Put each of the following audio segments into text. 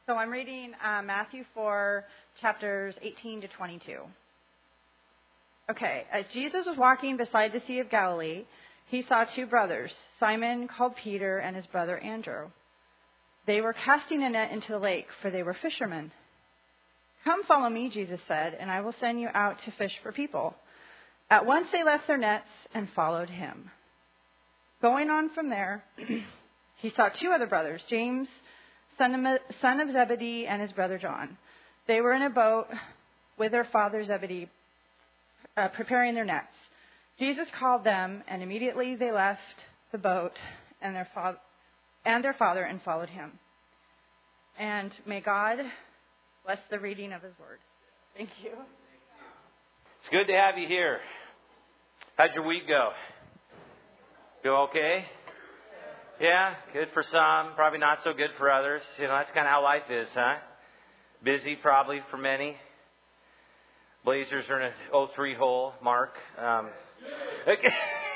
So I'm reading Matthew 4, chapters 18 to 22. Okay, as Jesus was walking beside the Sea of Galilee, he saw two brothers, Simon called Peter and his brother Andrew. They were casting a net into the lake, for they were fishermen. "Come follow me," Jesus said, "and I will send you out to fish for people." At once they left their nets and followed him. Going on from there, he saw two other brothers, James, son of Zebedee, and his brother John. They were in a boat with their father Zebedee, preparing their nets. Jesus called them, and immediately they left the boat and their father and followed him. And may God bless the reading of his word. Thank you. It's good to have you here. How'd your week go? Go okay? Yeah, good for some, probably not so good for others. That's kind of how life is, huh? Busy probably for many. Blazers are in a 0-3 hole, Mark. Okay.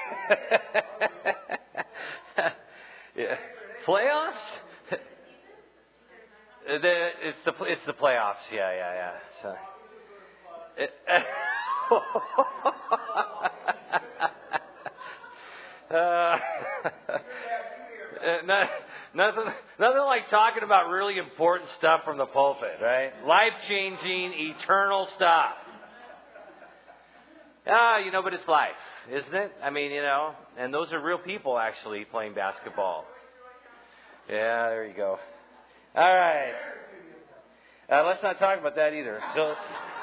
Yeah. Playoffs? It's the playoffs. Yeah. So. Nothing like talking about really important stuff from the pulpit, right? Life-changing, eternal stuff. But it's life, isn't it? And those are real people actually playing basketball. Yeah, there you go. All right. Let's not talk about that either. So,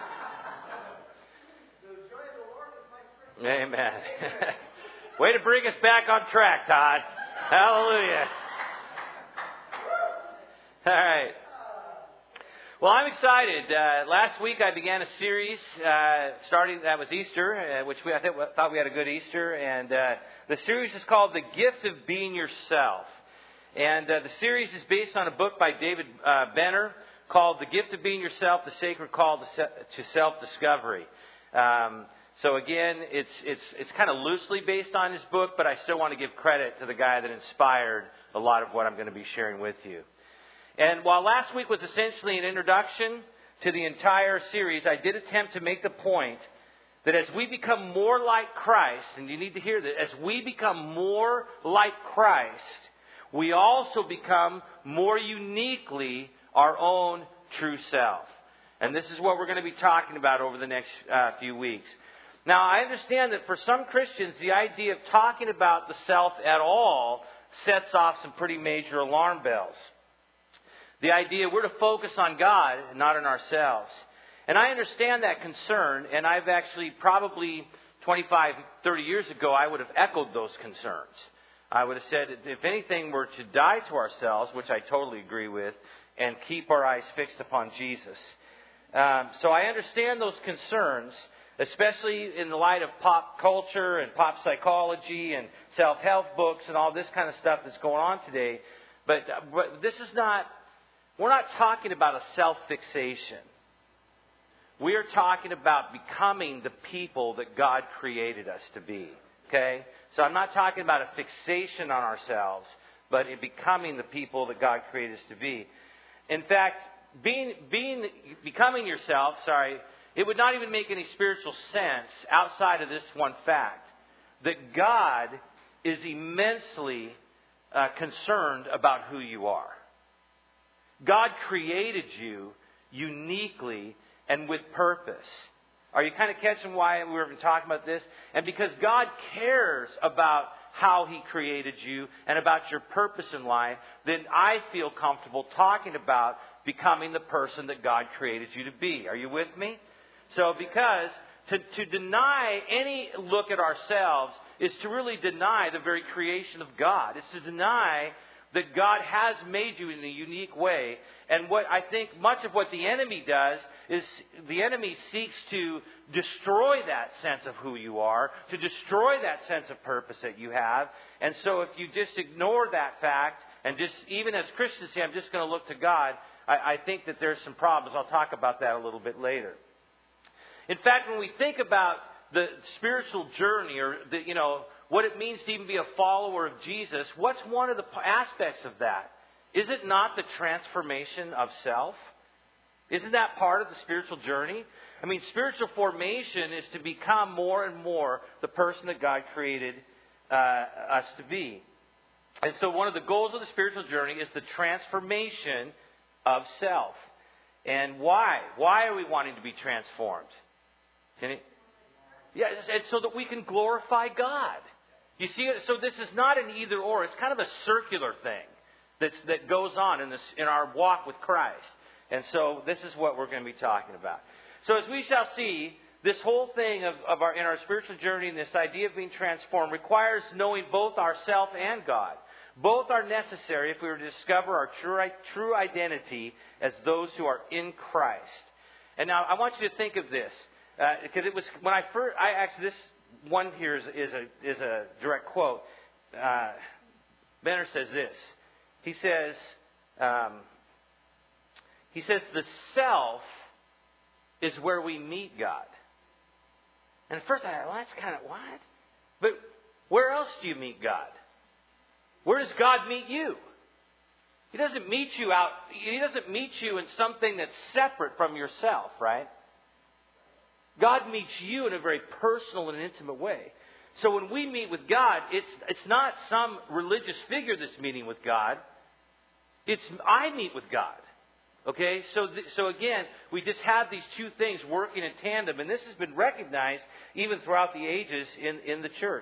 amen. Way to bring us back on track, Todd. Hallelujah. All right. Well, I'm excited. Last week I began a series starting, that was Easter, which I thought we had a good Easter. And the series is called The Gift of Being Yourself. And the series is based on a book by David Benner called The Gift of Being Yourself, The Sacred Call to Self-Discovery. So again, it's kind of loosely based on his book, but I still want to give credit to the guy that inspired a lot of what I'm going to be sharing with you. And while last week was essentially an introduction to the entire series, I did attempt to make the point that as we become more like Christ, and you need to hear this, as we become more like Christ, we also become more uniquely our own true self. And this is what we're going to be talking about over the next few weeks. Now, I understand that for some Christians, the idea of talking about the self at all sets off some pretty major alarm bells. The idea we're to focus on God and not on ourselves. And I understand that concern, and I've actually probably 25, 30 years ago, I would have echoed those concerns. I would have said, if anything, we're to die to ourselves, which I totally agree with, and keep our eyes fixed upon Jesus. So I understand those concerns, especially in the light of pop culture and pop psychology and self-help books and all this kind of stuff that's going on today. But this is not, we're not talking about a self-fixation. We are talking about becoming the people that God created us to be. Okay? So I'm not talking about a fixation on ourselves, but in becoming the people that God created us to be. In fact, becoming yourself, it would not even make any spiritual sense outside of this one fact, that God is immensely concerned about who you are. God created you uniquely and with purpose. Are you kind of catching why we were even talking about this? And because God cares about how He created you and about your purpose in life, then I feel comfortable talking about becoming the person that God created you to be. Are you with me? So because to deny any look at ourselves is to really deny the very creation of God. It's to deny that God has made you in a unique way. And what I think much of what the enemy does is the enemy seeks to destroy that sense of who you are, to destroy that sense of purpose that you have. And so if you just ignore that fact and just, even as Christians say, I'm just going to look to God, I think that there's some problems. I'll talk about that a little bit later. In fact, when we think about the spiritual journey or what it means to even be a follower of Jesus, what's one of the aspects of that? Is it not the transformation of self? Isn't that part of the spiritual journey? I mean, spiritual formation is to become more and more the person that God created us to be. And so one of the goals of the spiritual journey is the transformation of self. And why? Why are we wanting to be transformed? And so that we can glorify God. You see, so this is not an either or. It's kind of a circular thing that goes on in our walk with Christ. And so this is what we're going to be talking about. So as we shall see, this whole thing in our spiritual journey and this idea of being transformed requires knowing both ourself and God. Both are necessary if we were to discover our true identity as those who are in Christ. And now I want you to think of this, because it was when this one here is a direct quote. Benner says this. He says the self is where we meet God. And at first I thought, well, that's kind of what? But where else do you meet God? Where does God meet you? He doesn't meet you in something that's separate from yourself, right? God meets you in a very personal and intimate way. So when we meet with God, it's not some religious figure that's meeting with God. It's I meet with God. Okay? So again, we just have these two things working in tandem, and this has been recognized even throughout the ages in the church.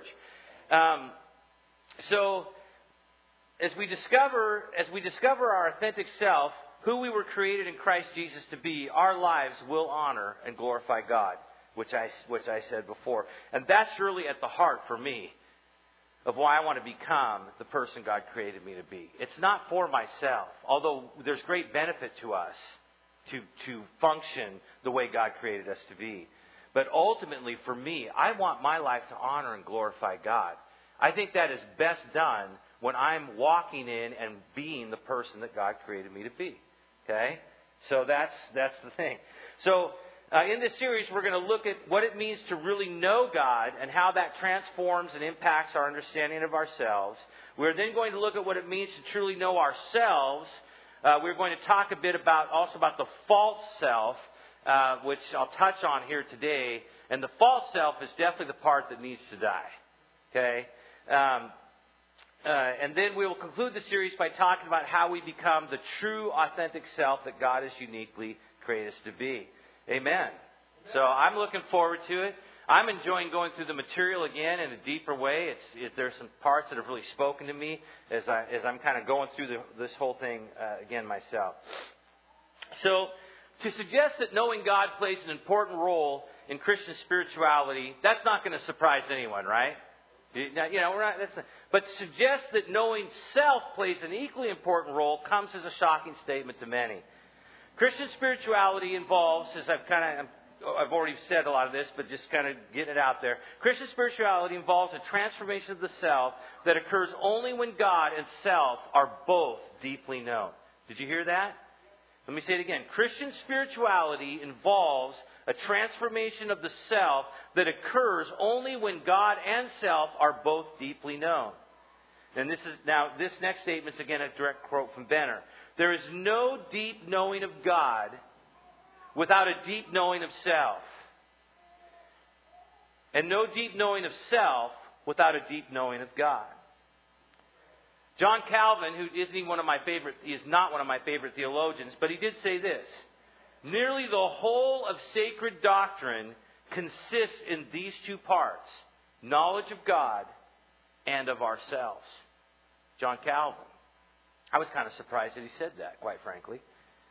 So as we discover our authentic self, who we were created in Christ Jesus to be, our lives will honor and glorify God, which I said before. And that's really at the heart for me of why I want to become the person God created me to be. It's not for myself, although there's great benefit to us to function the way God created us to be. But ultimately, for me, I want my life to honor and glorify God. I think that is best done when I'm walking in and being the person that God created me to be. Okay? So that's the thing. So in this series, we're going to look at what it means to really know God and how that transforms and impacts our understanding of ourselves. We're then going to look at what it means to truly know ourselves. We're going to talk a bit also about the false self, which I'll touch on here today. And the false self is definitely the part that needs to die. Okay? And then we will conclude the series by talking about how we become the true, authentic self that God has uniquely created us to be. Amen. So I'm looking forward to it. I'm enjoying going through the material again in a deeper way. There's some parts that have really spoken to me as I'm kind of going through this whole thing again myself. So to suggest that knowing God plays an important role in Christian spirituality, that's not going to surprise anyone, right? But to suggest that knowing self plays an equally important role comes as a shocking statement to many. Christian spirituality involves, as I've already said a lot of this, but just kind of getting it out there. Christian spirituality involves a transformation of the self that occurs only when God and self are both deeply known. Did you hear that? Let me say it again. Christian spirituality involves a transformation of the self that occurs only when God and self are both deeply known. And this next statement is again a direct quote from Benner. There is no deep knowing of God without a deep knowing of self. And no deep knowing of self without a deep knowing of God. John Calvin, who is not one of my favorite theologians, but he did say this. Nearly the whole of sacred doctrine consists in these two parts, knowledge of God and of ourselves. John Calvin. I was kind of surprised that he said that, quite frankly.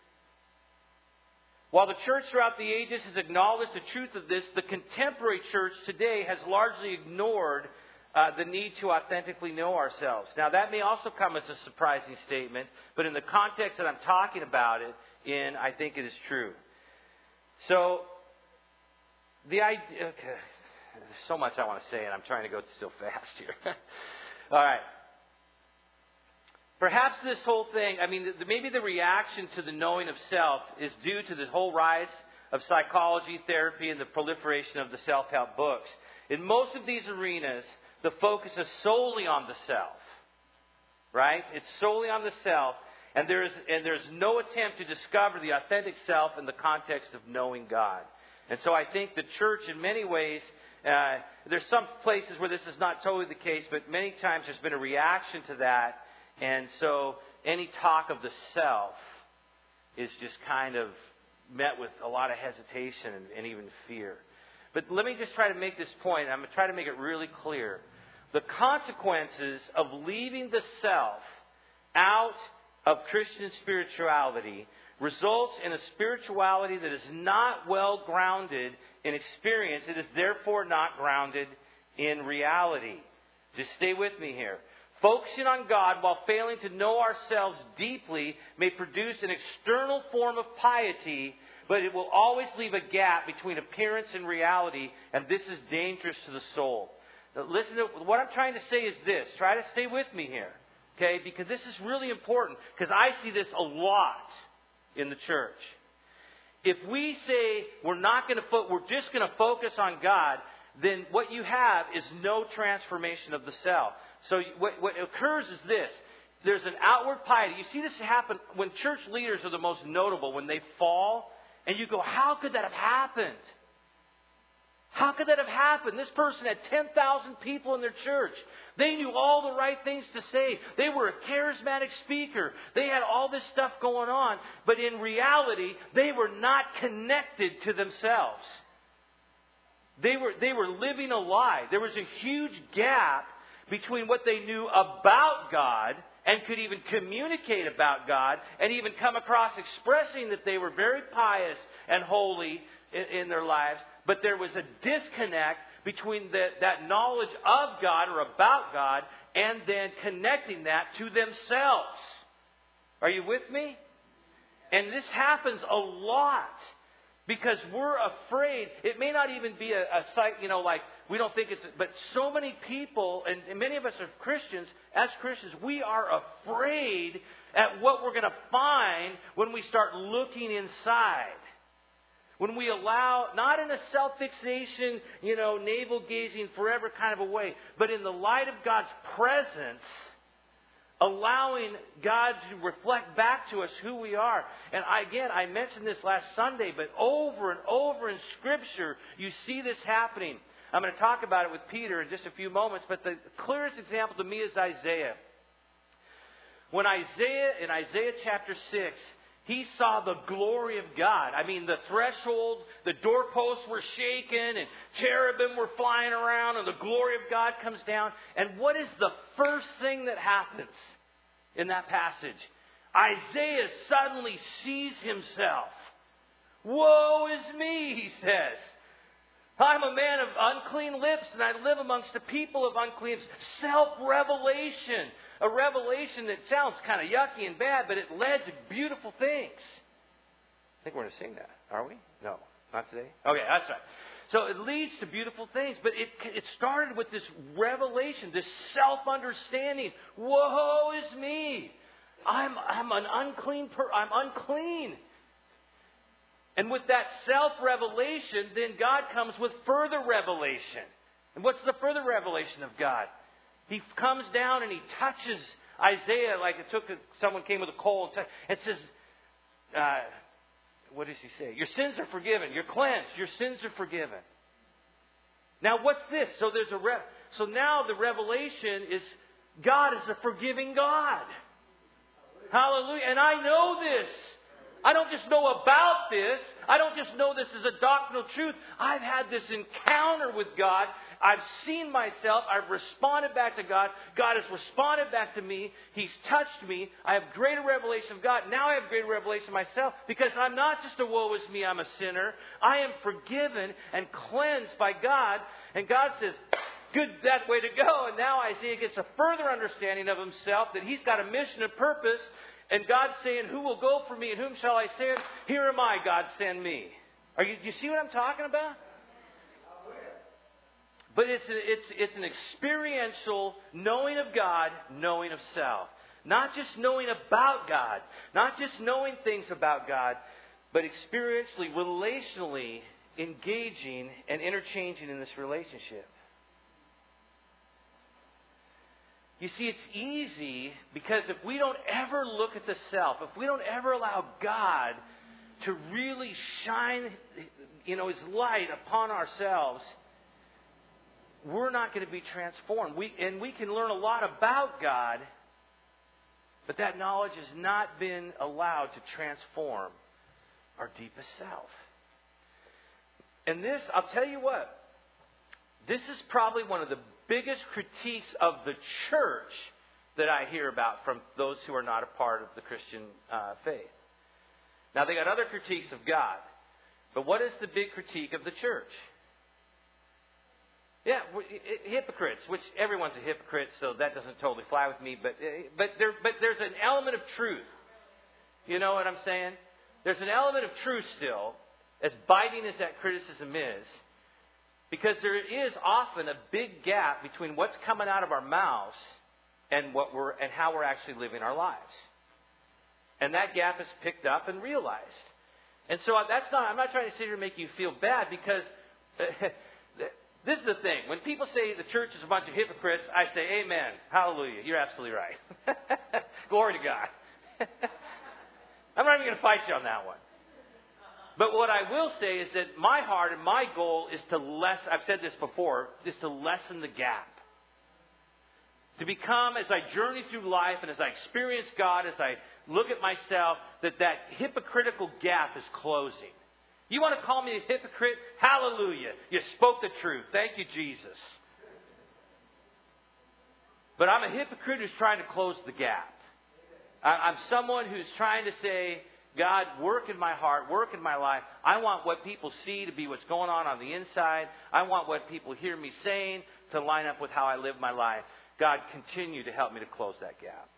While the church throughout the ages has acknowledged the truth of this, the contemporary church today has largely ignored the need to authentically know ourselves. Now, that may also come as a surprising statement, but in the context that I'm talking about it in, I think it is true. So, the idea... Okay, there's so much I want to say, and I'm trying to go so fast here. All right. Perhaps this whole thing, maybe the reaction to the knowing of self is due to the whole rise of psychology, therapy, and the proliferation of the self-help books. In most of these arenas, the focus is solely on the self. Right? It's solely on the self. And there's no attempt to discover the authentic self in the context of knowing God. And so I think the church, in many ways, there's some places where this is not totally the case, but many times there's been a reaction to that. And so any talk of the self is just kind of met with a lot of hesitation and even fear. But let me just try to make this point. I'm going to try to make it really clear. The consequences of leaving the self out of Christian spirituality results in a spirituality that is not well grounded in experience. It is therefore not grounded in reality. Just stay with me here. Focusing on God while failing to know ourselves deeply may produce an external form of piety, but it will always leave a gap between appearance and reality, and this is dangerous to the soul. Now, listen to what I'm trying to say is this. Try to stay with me here, okay? Because this is really important, because I see this a lot in the church. If we say we're just going to focus on God, then what you have is no transformation of the self. So what occurs is this. There's an outward piety. You see this happen when church leaders are the most notable, when they fall, and you go, how could that have happened? How could that have happened? This person had 10,000 people in their church. They knew all the right things to say. They were a charismatic speaker. They had all this stuff going on. But in reality, they were not connected to themselves. They were living a lie. There was a huge gap between what they knew about God and could even communicate about God and even come across expressing that they were very pious and holy in their lives. But there was a disconnect between that knowledge of God or about God and then connecting that to themselves. Are you with me? And this happens a lot because we're afraid. It may not even be a site, like we don't think it's, but so many people, and many of us are Christians, as Christians, we are afraid at what we're going to find when we start looking inside. When we allow, not in a self-fixation, navel-gazing forever kind of a way, but in the light of God's presence, allowing God to reflect back to us who we are. And I mentioned this last Sunday, but over and over in Scripture, you see this happening. I'm going to talk about it with Peter in just a few moments, but the clearest example to me is Isaiah. In Isaiah chapter 6, he saw the glory of God. I mean, the threshold, the doorposts were shaken, and cherubim were flying around, and the glory of God comes down. And what is the first thing that happens in that passage? Isaiah suddenly sees himself. Woe is me, he says. I'm a man of unclean lips, and I live amongst the people of unclean lips. Self-revelation. A revelation that sounds kind of yucky and bad, but it led to beautiful things. I think we're going to sing that, are we? No, not today? Okay, that's right. So it leads to beautiful things, but it started with this revelation, this self-understanding. Woe is me. I'm an unclean I'm unclean. And with that self-revelation, then God comes with further revelation. And what's the further revelation of God? He comes down and he touches Isaiah like someone came with a coal and says, what does he say? Your sins are forgiven. You're cleansed. Your sins are forgiven. Now what's this? So so now the revelation is God is a forgiving God. Hallelujah. And I know this. I don't just know about this. I don't just know this as a doctrinal truth. I've had this encounter with God. I've seen myself. I've responded back to God. God has responded back to me. He's touched me. I have greater revelation of God. Now I have greater revelation of myself because I'm not just a woe is me, I'm a sinner. I am forgiven and cleansed by God. And God says, good, that way to go. And now Isaiah gets a further understanding of himself that he's got a mission and purpose. And God's saying, who will go for me and whom shall I send? Here am I, God, send me. Do you see what I'm talking about? But it's an experiential knowing of God, knowing of self. Not just knowing about God, not just knowing things about God, but experientially, relationally engaging and interchanging in this relationship. You see, it's easy because if we don't ever look at the self, if we don't ever allow God to really shine, His light upon ourselves, we're not going to be transformed. We can learn a lot about God, but that knowledge has not been allowed to transform our deepest self. And this, I'll tell you what, this is probably one of the biggest critiques of the church that I hear about from those who are not a part of the Christian faith. Now, they got other critiques of God, but what is the big critique of the church? Yeah, hypocrites, which everyone's a hypocrite, so that doesn't totally fly with me, but there's an element of truth. You know what I'm saying? There's an element of truth still, as biting as that criticism is, because there is often a big gap between what's coming out of our mouths and how we're actually living our lives. And that gap is picked up and realized. And so I'm not trying to sit here and make you feel bad, because this is the thing. When people say the church is a bunch of hypocrites, I say, amen, hallelujah, you're absolutely right. Glory to God. I'm not even going to fight you on that one. But what I will say is that my heart and my goal is to I've said this before, is to lessen the gap. To become, as I journey through life and as I experience God, as I look at myself, that hypocritical gap is closing. You want to call me a hypocrite? Hallelujah. You spoke the truth. Thank you, Jesus. But I'm a hypocrite who's trying to close the gap. I'm someone who's trying to say, God, work in my heart, work in my life. I want what people see to be what's going on the inside. I want what people hear me saying to line up with how I live my life. God, continue to help me to close that gap.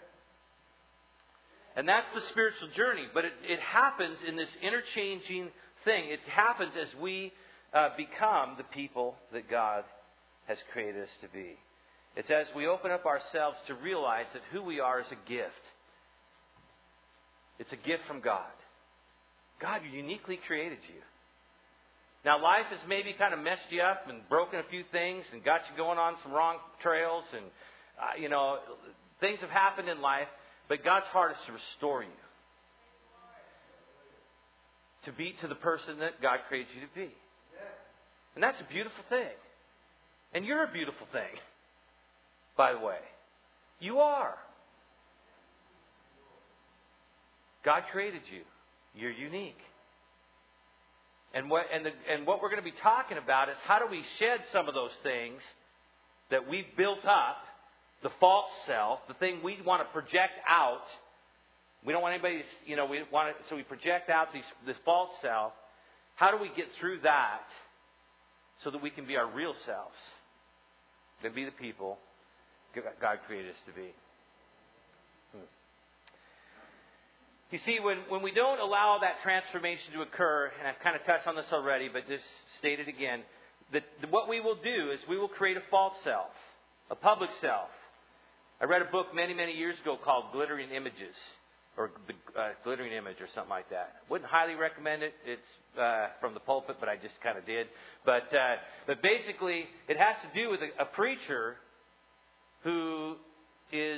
And that's the spiritual journey. But it happens in this interchanging thing. It happens as we become the people that God has created us to be. It's as we open up ourselves to realize that who we are is a gift. It's a gift from God. God uniquely created you. Now, life has maybe kind of messed you up and broken a few things and got you going on some wrong trails. And, things have happened in life. But God's heart is to restore you. To be to the person that God created you to be. And that's a beautiful thing. And you're a beautiful thing, by the way. You are. God created you. You're unique. And what we're going to be talking about is how do we shed some of those things that we've built up, the false self, the thing we want to project out. We don't want anybody to, so we project out this false self. How do we get through that so that we can be our real selves? To be the people God created us to be. You see, when we don't allow that transformation to occur, and I've kind of touched on this already, but just state it again, that what we will do is we will create a false self, a public self. I read a book many, many years ago called Glittering Images, or Glittering Image, or something like that. Wouldn't highly recommend it. It's from the pulpit, but I just kind of did. But basically, it has to do with a preacher who is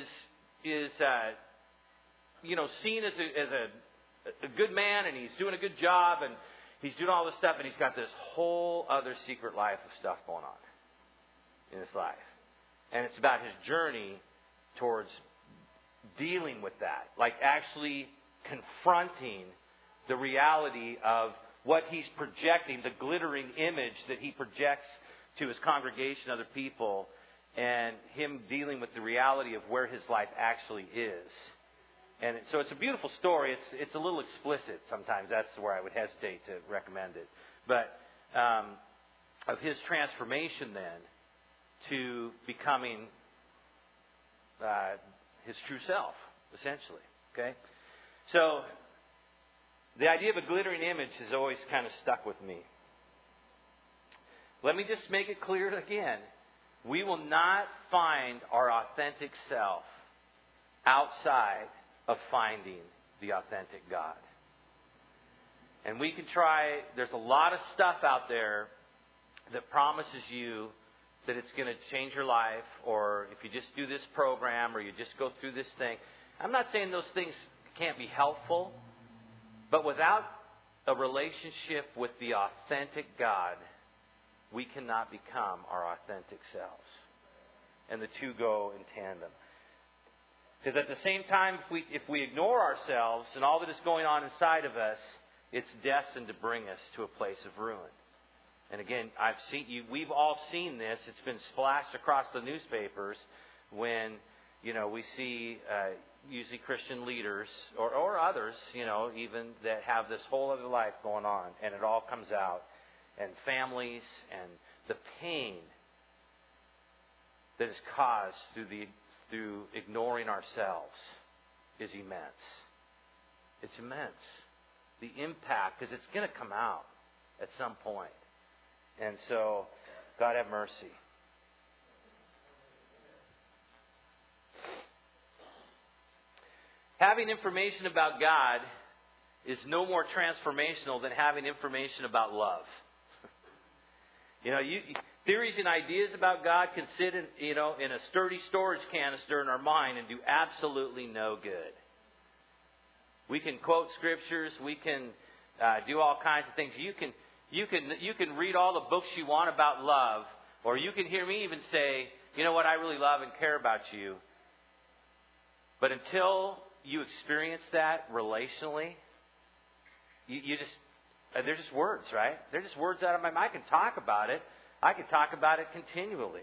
seen as a good man, and he's doing a good job, and he's doing all this stuff, and he's got this whole other secret life of stuff going on in his life. And it's about his journey towards dealing with that, like actually confronting the reality of what he's projecting, the glittering image that he projects to his congregation, other people, and him dealing with the reality of where his life actually is. And so it's a beautiful story. It's a little explicit sometimes. That's where I would hesitate to recommend it. But of his transformation then to becoming his true self, essentially. Okay? So the idea of a glittering image has always kind of stuck with me. Let me just make it clear again. We will not find our authentic self outside of finding the authentic God. And we can try, there's a lot of stuff out there that promises you that it's going to change your life, or if you just do this program, or you just go through this thing. I'm not saying those things can't be helpful, but without a relationship with the authentic God, we cannot become our authentic selves. And the two go in tandem. Because at the same time, if we ignore ourselves and all that is going on inside of us, it's destined to bring us to a place of ruin. And again, we've all seen this. It's been splashed across the newspapers when, we see usually Christian leaders or others, even that have this whole other life going on, and it all comes out. And families and the pain that is caused through ignoring ourselves is immense. It's immense. The impact, because it's going to come out at some point. And so, God have mercy. Having information about God is no more transformational than having information about love. Theories and ideas about God can sit in a sturdy storage canister in our mind and do absolutely no good. We can quote scriptures. We can do all kinds of things. You can read all the books you want about love, or you can hear me even say, you know what, I really love and care about you. But until you experience that relationally, they're just words, right? They're just words out of my mind. I can talk about it. I can talk about it continually.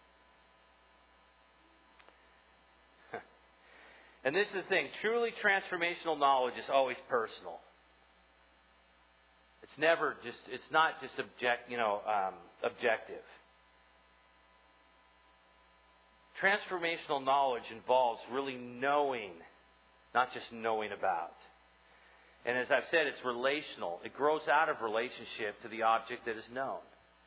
And this is the thing. Truly transformational knowledge is always personal. It's not just objective. Transformational knowledge involves really knowing, not just knowing about. And as I've said, it's relational. It grows out of relationship to the object that is known.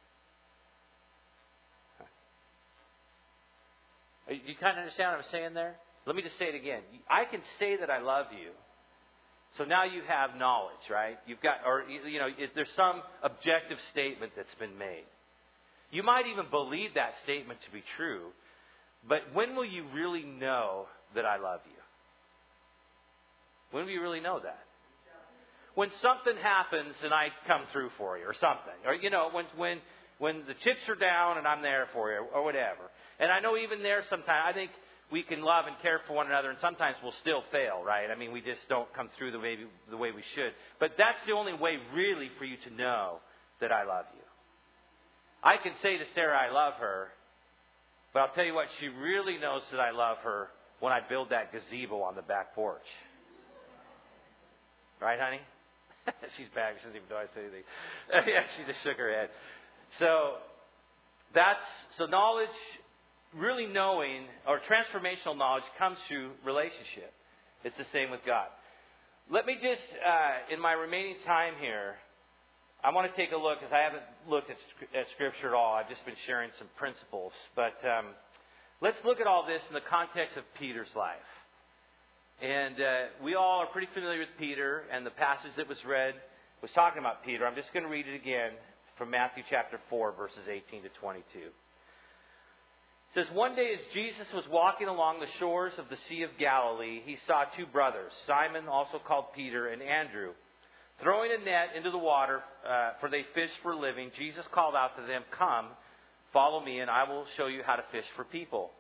You kind of understand what I'm saying there? Let me just say it again. I can say that I love you. So now you have knowledge, right? There's some objective statement that's been made. You might even believe that statement to be true, but when will you really know that I love you? When will you really know that? When something happens and I come through for you or something. Or, when the chips are down and I'm there for you or whatever. And I know even there sometimes, I think we can love and care for one another, and sometimes we'll still fail, right? I mean, we just don't come through the way we should. But that's the only way really for you to know that I love you. I can say to Sarah I love her, but I'll tell you what, she really knows that I love her when I build that gazebo on the back porch. Right, honey? She's back. She doesn't even know I say anything. Yeah, she just shook her head. So knowledge, really knowing, or transformational knowledge comes through relationship. It's the same with God. Let me just, in my remaining time here, I want to take a look, because I haven't looked at Scripture at all. I've just been sharing some principles. But let's look at all this in the context of Peter's life. And we all are pretty familiar with Peter, and the passage that was read was talking about Peter. I'm just going to read it again from Matthew chapter 4, verses 18 to 22. It says, "One day as Jesus was walking along the shores of the Sea of Galilee, he saw two brothers, Simon, also called Peter, and Andrew, throwing a net into the water, for they fished for a living. Jesus called out to them, 'Come, follow me, and I will show you how to fish for people.'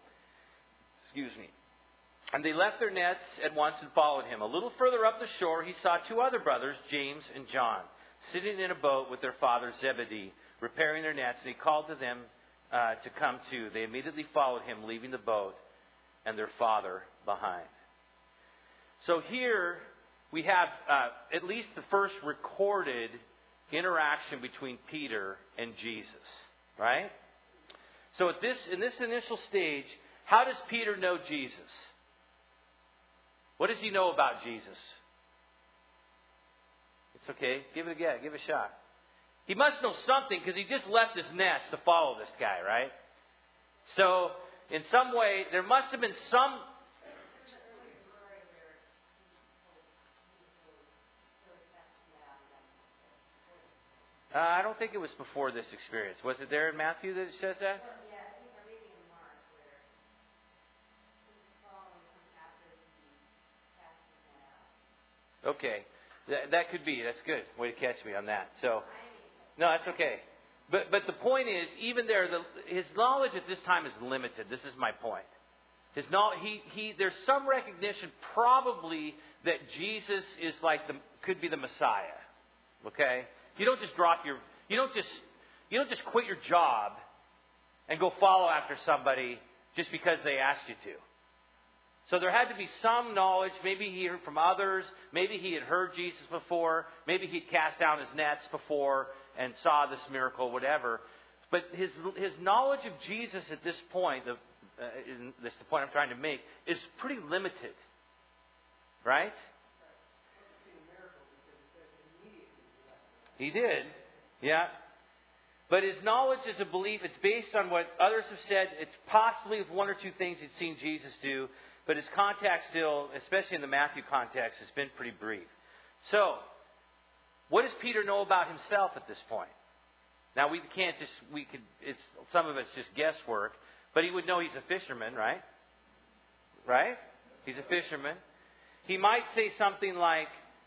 And they left their nets at once and followed him. A little further up the shore, he saw two other brothers, James and John, sitting in a boat with their father Zebedee, repairing their nets. And he called to them to come too. They immediately followed him, leaving the boat and their father behind." So here we have at least the first recorded interaction between Peter and Jesus, right? So in this initial stage, how does Peter know Jesus? What does he know about Jesus? It's okay. Give it a go. Give it a shot. He must know something, because he just left his nets to follow this guy, right? So, in some way, there must have been some... I don't think it was before this experience. Was it there in Matthew that it says that? Okay. That could be. That's good. Way to catch me on that. So, no, that's okay. But the point is, even there, his knowledge at this time is limited. This is my point. His knowledge, there's some recognition probably that Jesus is could be the Messiah. Okay? You don't just you don't just quit your job and go follow after somebody just because they asked you to. So there had to be some knowledge. Maybe he heard from others. Maybe he had heard Jesus before. Maybe he'd cast down his nets before and saw this miracle, whatever. But his knowledge of Jesus at this point, this is the point I'm trying to make, is pretty limited. Right? He did. Yeah. But his knowledge is a belief. It's based on what others have said. It's possibly with one or two things he'd seen Jesus do. But his contact still, especially in the Matthew context, has been pretty brief. So, what does Peter know about himself at this point? Now, some of it's just guesswork. But he would know he's a fisherman, right? Right? He's a fisherman. He might say something like,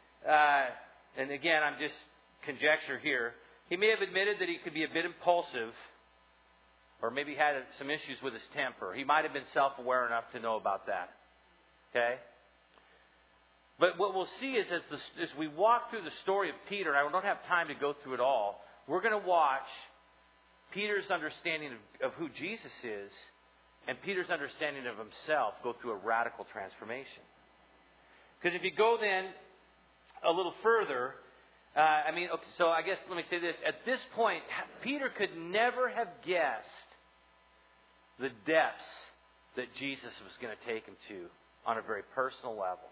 and again, I'm just conjecture here. He may have admitted that he could be a bit impulsive, or maybe had some issues with his temper. He might have been self-aware enough to know about that. Okay? But what we'll see is as we walk through the story of Peter, and I don't have time to go through it all, we're going to watch Peter's understanding of who Jesus is and Peter's understanding of himself go through a radical transformation. Because if you go then a little further, so I guess let me say this. At this point, Peter could never have guessed the depths that Jesus was going to take him to on a very personal level.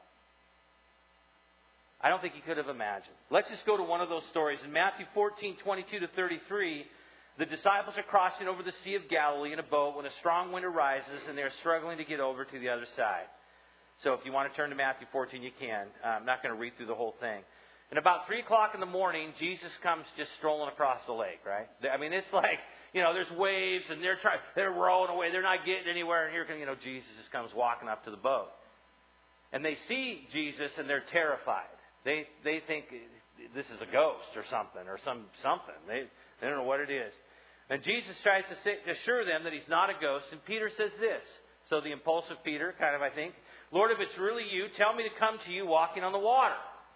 I don't think he could have imagined. Let's just go to one of those stories. In Matthew 14:22-33, the disciples are crossing over the Sea of Galilee in a boat when a strong wind arises and they're struggling to get over to the other side. So if you want to turn to Matthew 14, you can. I'm not going to read through the whole thing. And about 3 o'clock in the morning, Jesus comes just strolling across the lake, right? I mean, it's like, there's waves and they're rowing away. They're not getting anywhere. And here Jesus just comes walking up to the boat. And they see Jesus and they're terrified. They think this is a ghost or something or something. They don't know what it is. And Jesus tries to assure them that he's not a ghost. And Peter says this. So the impulsive Peter, kind of, I think, Lord, if it's really you, tell me to come to you walking on the water.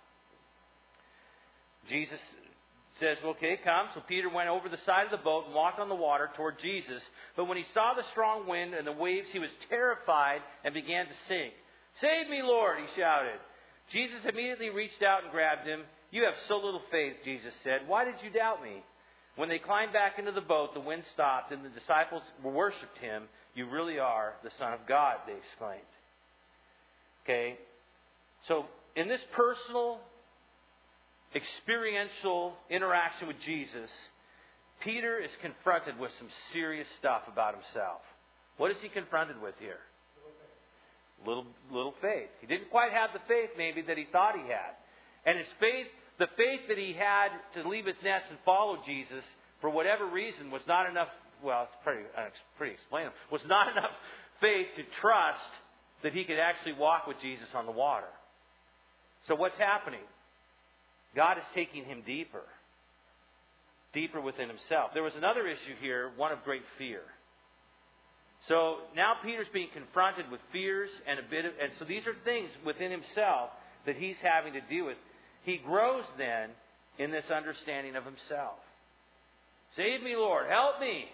Jesus says, okay, come. So Peter went over the side of the boat and walked on the water toward Jesus. But when he saw the strong wind and the waves, he was terrified and began to sink. Save me, Lord, he shouted. Jesus immediately reached out and grabbed him. You have so little faith, Jesus said. Why did you doubt me? When they climbed back into the boat, the wind stopped and the disciples worshipped him. You really are the Son of God, they exclaimed. Okay, so in this personal, experiential interaction with Jesus, Peter is confronted with some serious stuff about himself. What is he confronted with here? Little faith. He didn't quite have the faith maybe that he thought he had. And his faith, the faith that he had to leave his nets and follow Jesus, for whatever reason, was not enough, well, it's pretty explainable, was not enough faith to trust that he could actually walk with Jesus on the water. So what's happening? God is taking him deeper within himself. There was another issue here, one of great fear. So now Peter's being confronted with fears and so these are things within himself that he's having to deal with. He grows then in this understanding of himself. Save me, Lord, help me.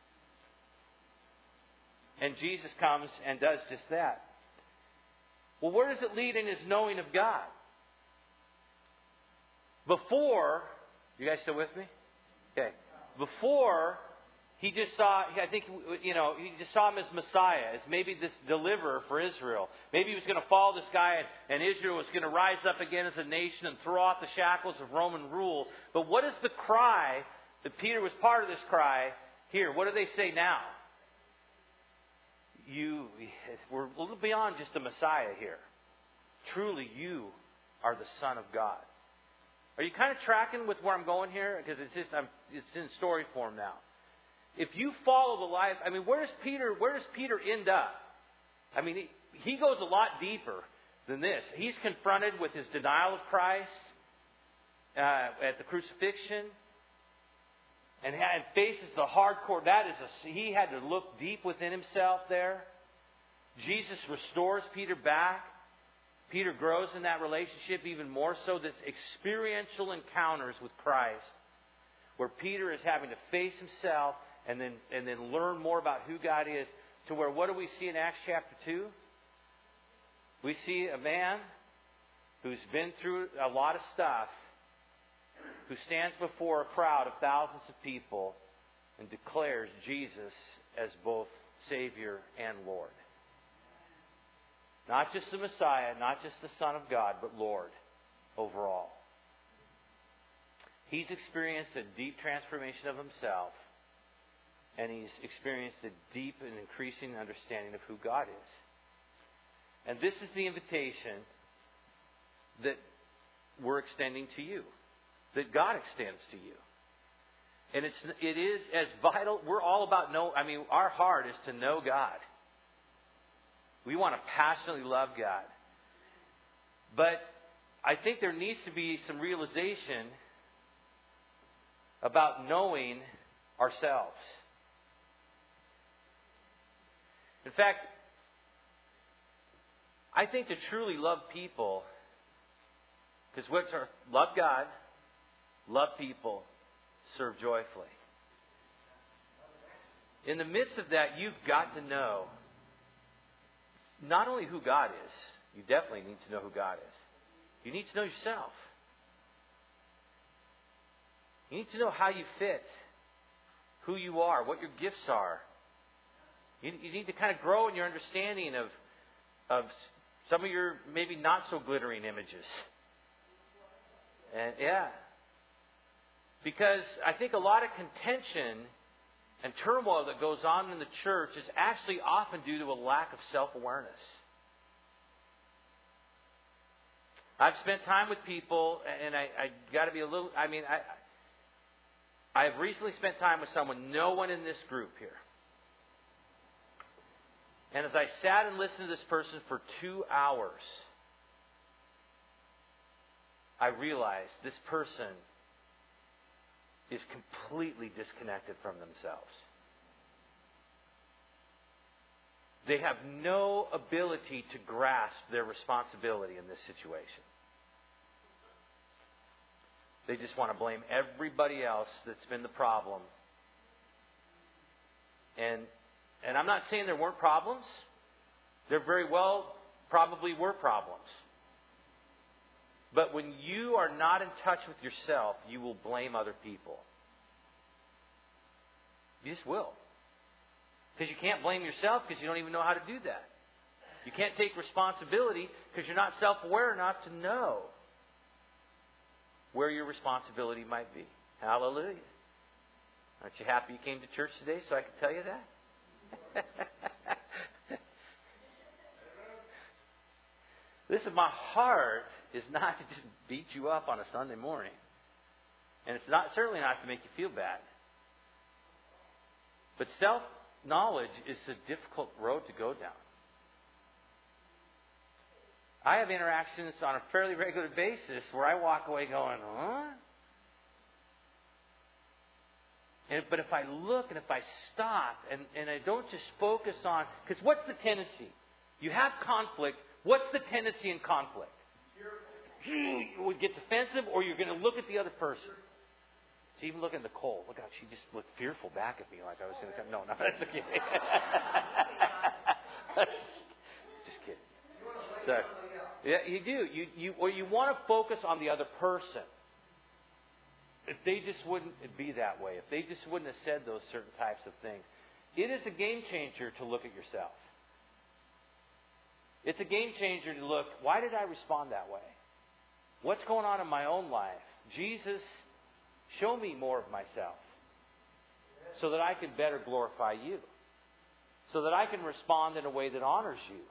And Jesus comes and does just that. Well, where does it lead in his knowing of God? Before, you guys still with me? Okay. Before, he just saw, he just saw him as Messiah, as maybe this deliverer for Israel. Maybe he was going to follow this guy and Israel was going to rise up again as a nation and throw off the shackles of Roman rule. But what is the cry that Peter was part of this cry here? What do they say now? We're a little beyond just a Messiah here. Truly, you are the Son of God. Are you kind of tracking with where I'm going here? Because it's in story form now. If you follow the life, where does Peter end up? He goes a lot deeper than this. He's confronted with his denial of Christ at the crucifixion, and faces the hardcore. He had to look deep within himself there. Jesus restores Peter back. Peter grows in that relationship even more so. This experiential encounters with Christ, where Peter is having to face himself and then learn more about who God is. To where, what do we see in Acts chapter 2? We see a man who's been through a lot of stuff, who stands before a crowd of thousands of people and declares Jesus as both Savior and Lord. Not just the Messiah, not just the Son of God, but Lord overall. He's experienced a deep transformation of himself, and he's experienced a deep and increasing understanding of who God is. And this is the invitation that we're extending to you, that God extends to you. And it is as vital. We're all about our heart is to know God. We want to passionately love God. But I think there needs to be some realization about knowing ourselves. In fact, I think to truly love people, because love God, love people, serve joyfully. In the midst of that, you've got to know not only who God is. You definitely need to know who God is. You need to know yourself. You need to know how you fit, who you are, what your gifts are. You need to kind of grow in your understanding of some of your maybe not so glittering images. And because I think a lot of contention and turmoil that goes on in the church is actually often due to a lack of self-awareness. I've spent time with people, and I got to be a little. I've recently spent time with someone, no one in this group here. And as I sat and listened to this person for 2 hours, I realized this person is completely disconnected from themselves. They have no ability to grasp their responsibility in this situation. They just want to blame everybody else that's been the problem. And I'm not saying there weren't problems. There very well probably were problems. But when you are not in touch with yourself, you will blame other people. You just will. Because you can't blame yourself because you don't even know how to do that. You can't take responsibility because you're not self-aware enough to know where your responsibility might be. Hallelujah. Aren't you happy you came to church today so I could tell you that? Listen, my heart is not to just beat you up on a Sunday morning. And it's certainly not to make you feel bad. But self-knowledge is a difficult road to go down. I have interactions on a fairly regular basis where I walk away going, huh? But if I look and if I stop and I don't just focus on... Because what's the tendency? You have conflict. What's the tendency in conflict? You would get defensive, or you're going to look at the other person. So even looking at Nicole. Look out, she just looked fearful back at me like I was going to come. No, that's okay. Just kidding. So, yeah, you do. You want to focus on the other person. If they just wouldn't be that way, if they just wouldn't have said those certain types of things, it is a game changer to look at yourself. It's a game changer to look, why did I respond that way? What's going on in my own life? Jesus, show me more of myself so that I can better glorify you, so that I can respond in a way that honors you.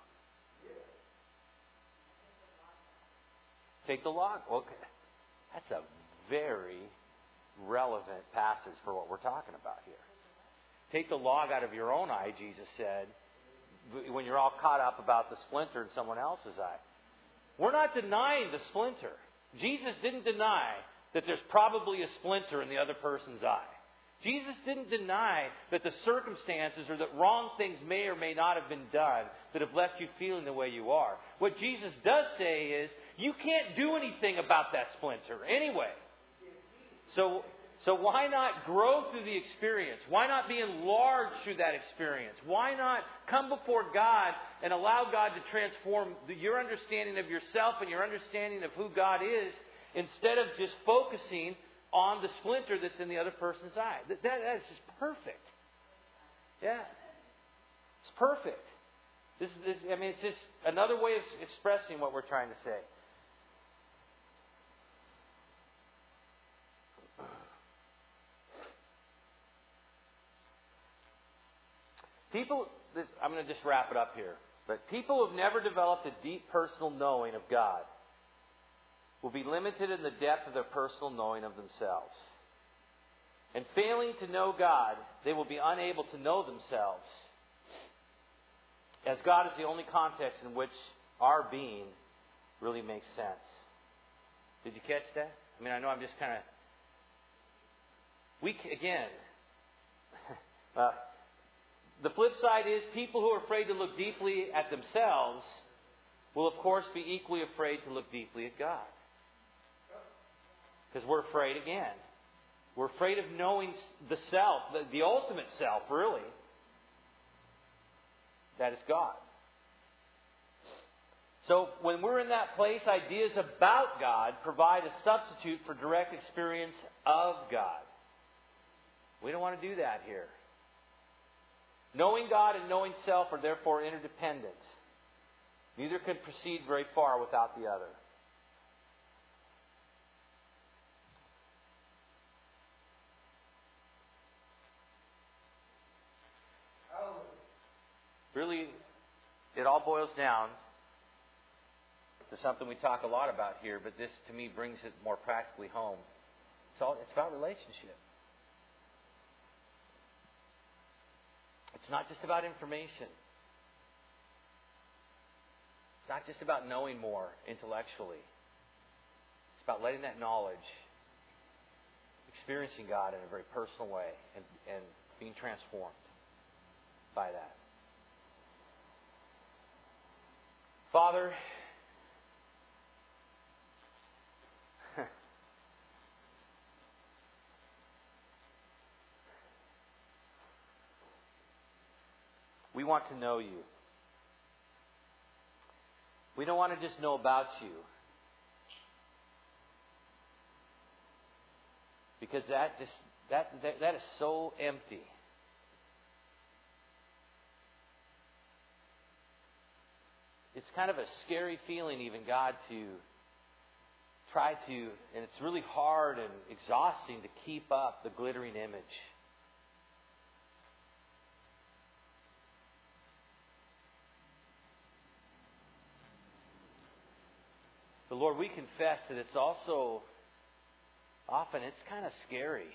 Take the log. Okay. That's a very relevant passage for what we're talking about here. Take the log out of your own eye, Jesus said, when you're all caught up about the splinter in someone else's eye. We're not denying the splinter. Jesus didn't deny that there's probably a splinter in the other person's eye. Jesus didn't deny that the circumstances or that wrong things may or may not have been done that have left you feeling the way you are. What Jesus does say is, you can't do anything about that splinter anyway. So why not grow through the experience? Why not be enlarged through that experience? Why not come before God and allow God to transform your understanding of yourself and your understanding of who God is, instead of just focusing on the splinter that's in the other person's eye? That is just perfect. Yeah. It's perfect. It's just another way of expressing what we're trying to say. I'm going to just wrap it up here. But people who have never developed a deep personal knowing of God will be limited in the depth of their personal knowing of themselves. And failing to know God, they will be unable to know themselves, as God is the only context in which our being really makes sense. Did you catch that? I know I'm just kind of... The flip side is people who are afraid to look deeply at themselves will, of course, be equally afraid to look deeply at God. Because we're afraid again. We're afraid of knowing the self, the ultimate self, really. That is God. So when we're in that place, ideas about God provide a substitute for direct experience of God. We don't want to do that here. Knowing God and knowing self are therefore interdependent. Neither can proceed very far without the other. Really, it all boils down to something we talk a lot about here, but this to me brings it more practically home. It's about relationship. It's not just about information. It's not just about knowing more intellectually. It's about letting that knowledge, experiencing God in a very personal way, and being transformed by that. Father, we want to know you. We don't want to just know about you. Because that is so empty. It's kind of a scary feeling, even, God, to try to, and it's really hard and exhausting to keep up the glittering image. But Lord, we confess that it's also, often it's kind of scary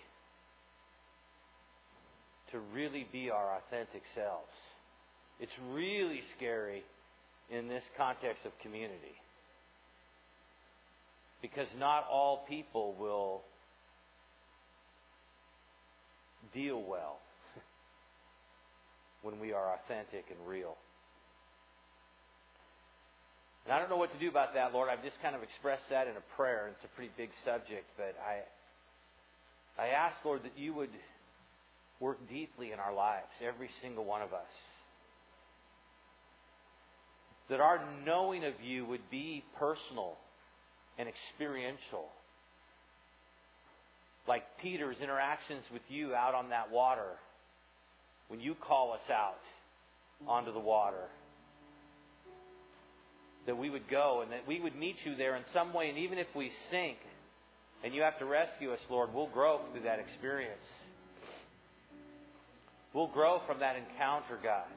to really be our authentic selves. It's really scary in this context of community. Because not all people will deal well when we are authentic and real. And I don't know what to do about that, Lord. I've just kind of expressed that in a prayer. It's a pretty big subject, but I ask, Lord, that you would work deeply in our lives, every single one of us. That our knowing of you would be personal and experiential. Like Peter's interactions with you out on that water, when you call us out onto the water. That we would go and that we would meet you there in some way. And even if we sink and you have to rescue us, Lord, we'll grow through that experience. We'll grow from that encounter, God.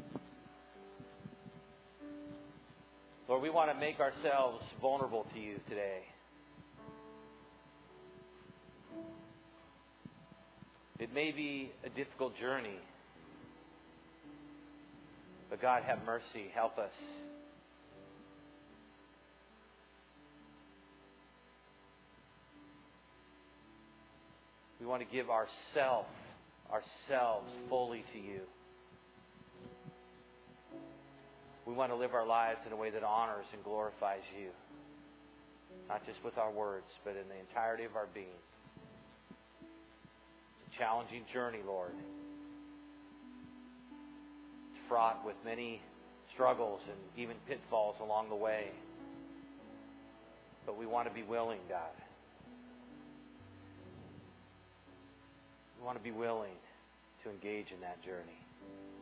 Lord, we want to make ourselves vulnerable to you today. It may be a difficult journey, but God, have mercy. Help us. We want to give ourselves fully to you. We want to live our lives in a way that honors and glorifies you. Not just with our words, but in the entirety of our being. It's a challenging journey, Lord. It's fraught with many struggles and even pitfalls along the way. But we want to be willing, God. We want to be willing to engage in that journey.